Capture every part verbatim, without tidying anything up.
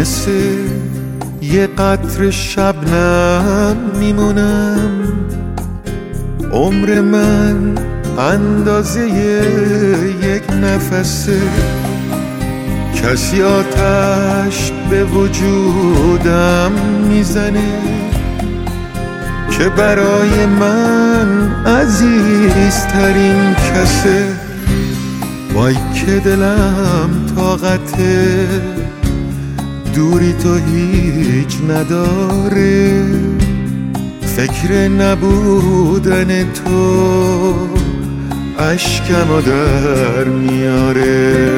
مثل یه قطره شبنم میمونم. عمر من اندازه یک نفسه، کسی آتش به وجودم میزنه که برای من عزیزترین کسه. وای که دلم طاقته دوری تو هیچ نداره، فکر نبودن تو اشکمو در میاره.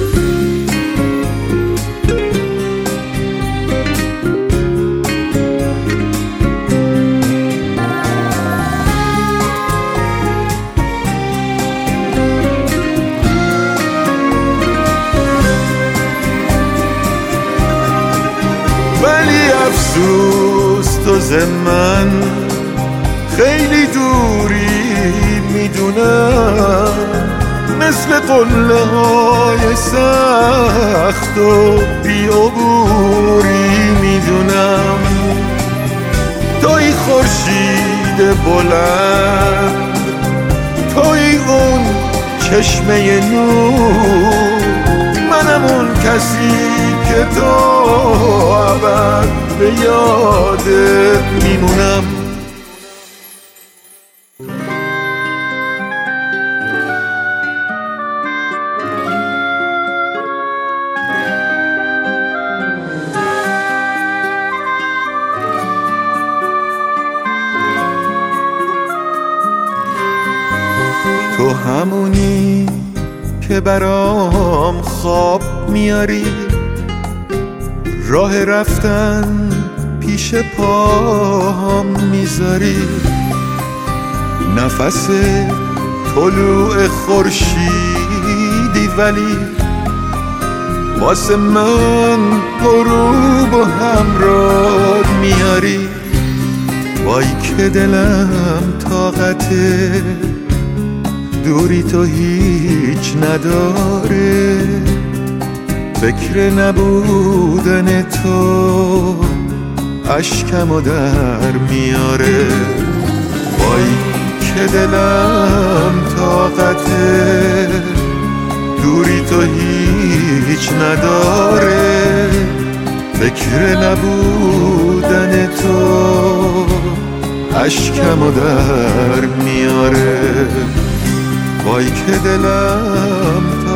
ولی افسوس تو ز من خیلی دوری میدونم، مثل قله های سخت و بی‌عبوری میدونم. توی خورشید بلند، توی اون چشمه نور، منم اون کسی که تو ابد به یادت میمونم. تو همونی که برام خواب میاری، راه رفتن پیش پاهم میذاری، نفس طلوع خورشیدی ولی واسه من غروب و همراه میاری. وای که دلم طاقته دوری تو هیچ نداره، فکر نبودن تو اشکمو در میاره. وای که دلم طاقته دوری تو هیچ نداره، فکر نبودن تو اشکمو در میاره. وای که دلم